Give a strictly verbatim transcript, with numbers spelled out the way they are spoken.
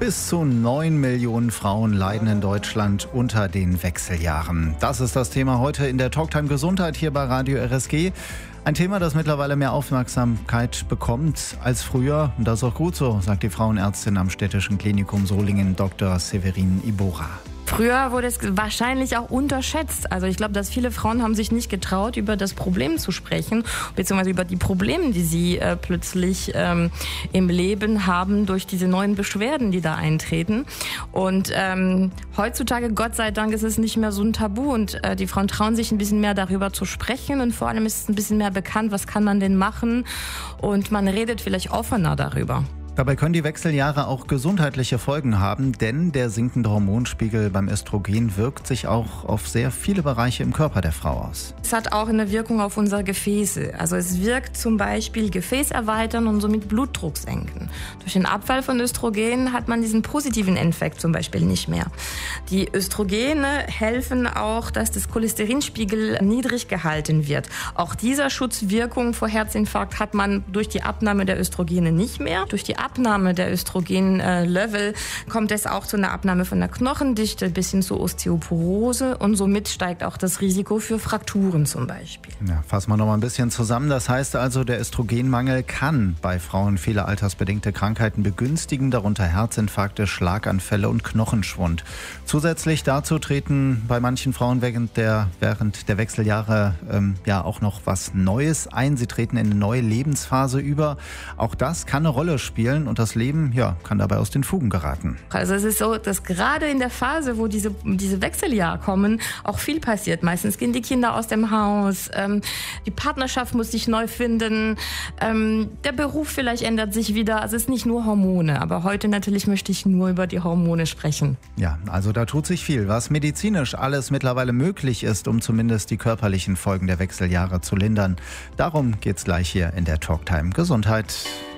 Bis zu neun Millionen Frauen leiden in Deutschland unter den Wechseljahren. Das ist das Thema heute in der Talktime Gesundheit hier bei Radio R S G. Ein Thema, das mittlerweile mehr Aufmerksamkeit bekommt als früher. Und das ist auch gut so, sagt die Frauenärztin am Städtischen Klinikum Solingen, Doktor Severin Iborra. Früher wurde es wahrscheinlich auch unterschätzt. Also ich glaube, dass viele Frauen haben sich nicht getraut, über das Problem zu sprechen, beziehungsweise über die Probleme, die sie äh, plötzlich ähm, im Leben haben durch diese neuen Beschwerden, die da eintreten. Und ähm, heutzutage, Gott sei Dank, ist es nicht mehr so ein Tabu und äh, die Frauen trauen sich ein bisschen mehr darüber zu sprechen und vor allem ist es ein bisschen mehr bekannt, was kann man denn machen und man redet vielleicht offener darüber. Dabei können die Wechseljahre auch gesundheitliche Folgen haben, denn der sinkende Hormonspiegel beim Östrogen wirkt sich auch auf sehr viele Bereiche im Körper der Frau aus. Es hat auch eine Wirkung auf unsere Gefäße. Also es wirkt zum Beispiel gefäßerweiternd und somit Blutdruck senken. Durch den Abfall von Östrogen hat man diesen positiven Effekt zum Beispiel nicht mehr. Die Östrogene helfen auch, dass das Cholesterinspiegel niedrig gehalten wird. Auch dieser Schutzwirkung vor Herzinfarkt hat man durch die Abnahme der Östrogene nicht mehr. Durch die Abnahme der Östrogen-Level kommt es auch zu einer Abnahme von der Knochendichte bis hin zur Osteoporose und somit steigt auch das Risiko für Frakturen zum Beispiel. Ja, fassen wir noch mal ein bisschen zusammen. Das heißt also, der Östrogenmangel kann bei Frauen viele altersbedingte Krankheiten begünstigen, darunter Herzinfarkte, Schlaganfälle und Knochenschwund. Zusätzlich dazu treten bei manchen Frauen während der, während der Wechseljahre ähm, ja auch noch was Neues ein. Sie treten in eine neue Lebensphase über. Auch das kann eine Rolle spielen. Und das Leben, ja, kann dabei aus den Fugen geraten. Also es ist so, dass gerade in der Phase, wo diese, diese Wechseljahre kommen, auch viel passiert. Meistens gehen die Kinder aus dem Haus, ähm, die Partnerschaft muss sich neu finden, ähm, der Beruf vielleicht ändert sich wieder. Also es ist nicht nur Hormone, aber heute natürlich möchte ich nur über die Hormone sprechen. Ja, also da tut sich viel, was medizinisch alles mittlerweile möglich ist, um zumindest die körperlichen Folgen der Wechseljahre zu lindern. Darum geht's gleich hier in der Talktime Gesundheit.